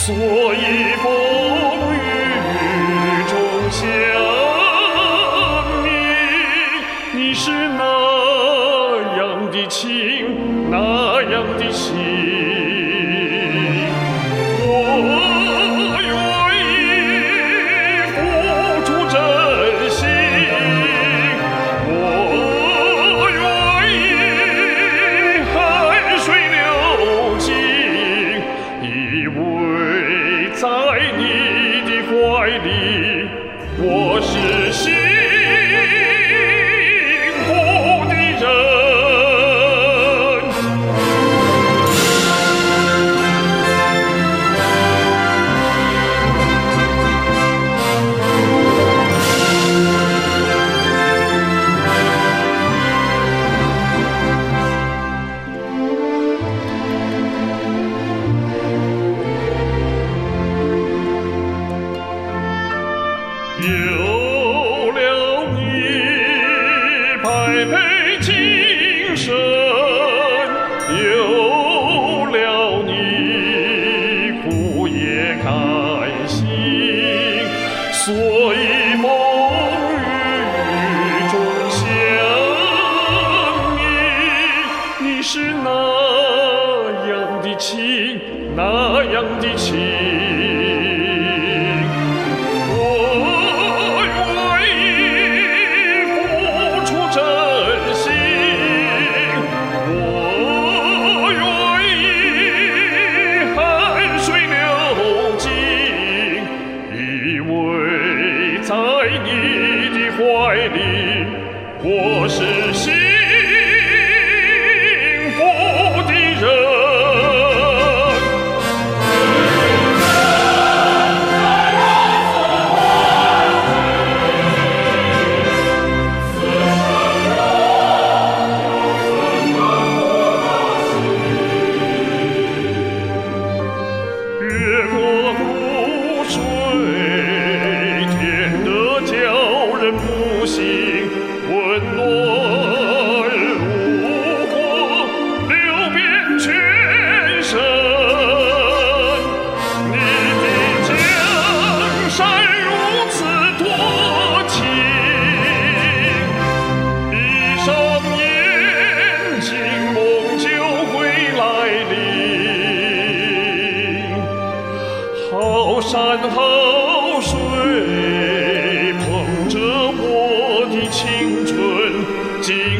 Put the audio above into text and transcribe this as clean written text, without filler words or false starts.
所以风雨中相依，你是那样的情，那样的心，我愿意付出真心，我愿意汗水流尽，因为在你的怀里，我是幸福的人。有了你，百倍精神；有了你，苦也开心。所以风雨中相依，你是那样的情，那样的情。在你的怀里，我是幸福的人。越过湖水，不行，温暖如火，流遍全身。你的江山如此多情，闭上眼睛，梦就会来临。好山好水，捧着我的青春。